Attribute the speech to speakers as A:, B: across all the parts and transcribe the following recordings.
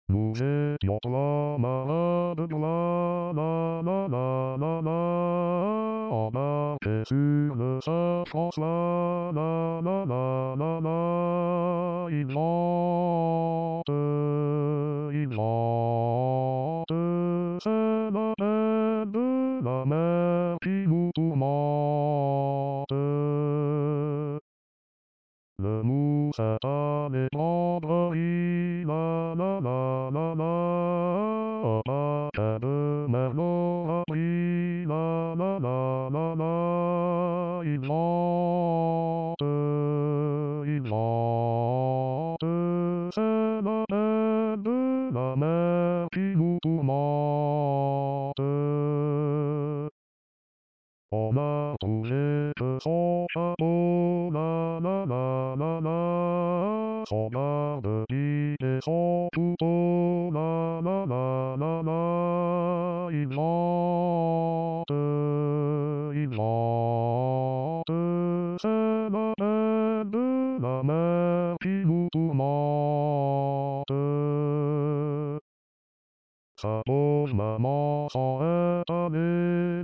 A: Nous étions trois malades de la. On marchait sur le Saint-François, il vente, c'est la peine de la mer qui nous tourmente. Le moussatan est vendredi, au matin de Merlot a pris, il vente, c'est la peine de la mer qui nous tourmente. On a trouvé que son chapeau, son garde-pique et son couteau, il vente, c'est la peine de la mer qui nous tourmente. Sa pauvre maman s'en est allée,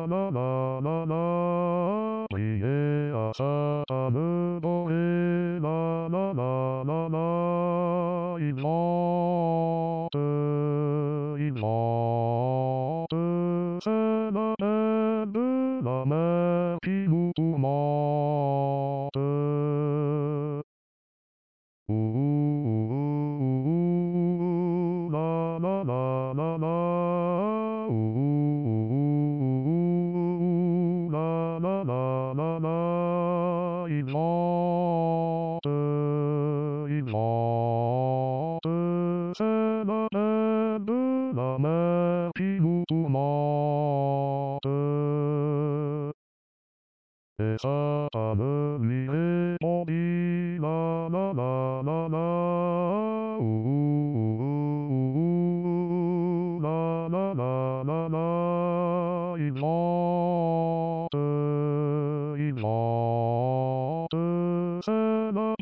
A: prier à Sainte-Anne dorée, il vente, c'est la peine de la mer qui nous tourmente. Ouh, ouh, ouh, ouh, ouh, ouh, il vente, c'est la peine de la mer qui nous tourmente. Et Satan lui répondit, ouh, ouh, ouh, il vente, c'est la